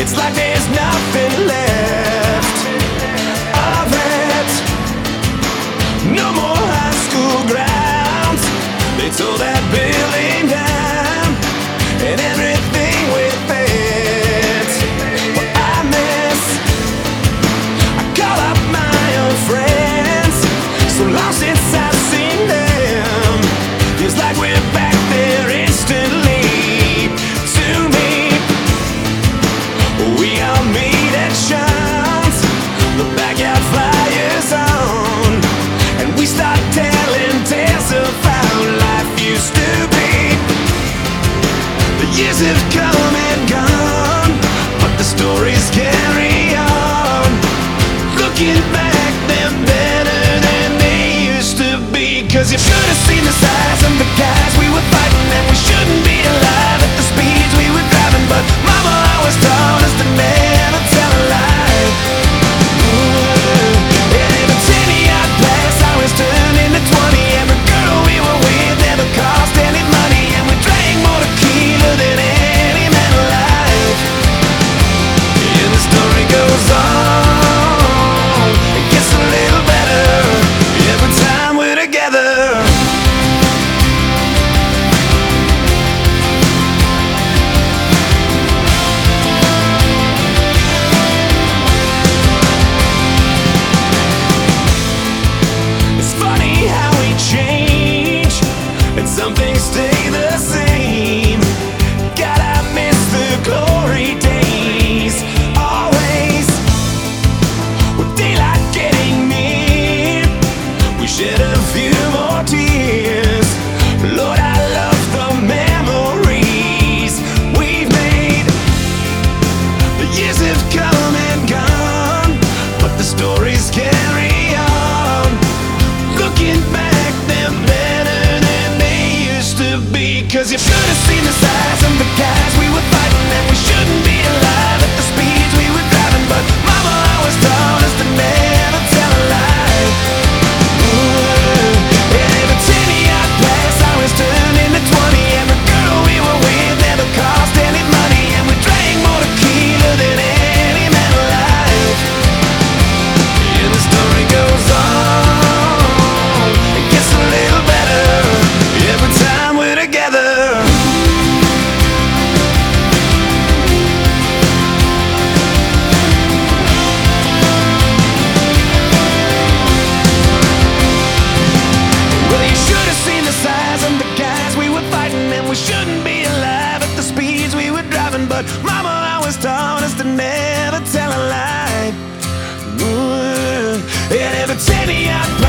It's like there's nothing left of it. No more high school grounds. They tore that building down and everything with it. What I miss, I call up my old friends. So long since I've seen them. Feels like we're back there instantly. To me, we all meet at Sean's, the backyard flyers on, and we start telling tales of how life used to be. The years have come and gone, but the stories carry on. Looking back, they're better than they used to be. 'Cause you should have seen the size of the guys we were fighting, and we shouldn't be alive at the speeds we were driving. But Mama always taught us to never tell a lie. And every 10-yard pass always turned into 20. Every girl we were with never cost any money, and we drank more tequila than any man alive. And the story goes on. It gets a little better every time we're together. It's funny how we change and some things stay the same. God, I miss the glory days. Always with daylight getting near, we shed a few more tears. Lord, I love the memories we've made. The years have come and gone, but the stories carry on. Looking back, they're better than they used to be. 'Cause you should have seen the size of the guys we were fighting, and we shouldn't be alive at the speeds we were driving. But Mama always taught us to never tell a lie. And every 10-yard pass always turned into 20. Every girl we were with never cost any money, and we drank more tequila than any man alive. And the story goes on. It gets a little better every time we're together. Well, you should have seen the size of the guys we were fighting, and we shouldn't be alive at the speeds we were driving. But Mama always taught us to never tell a lie. And every 10-yard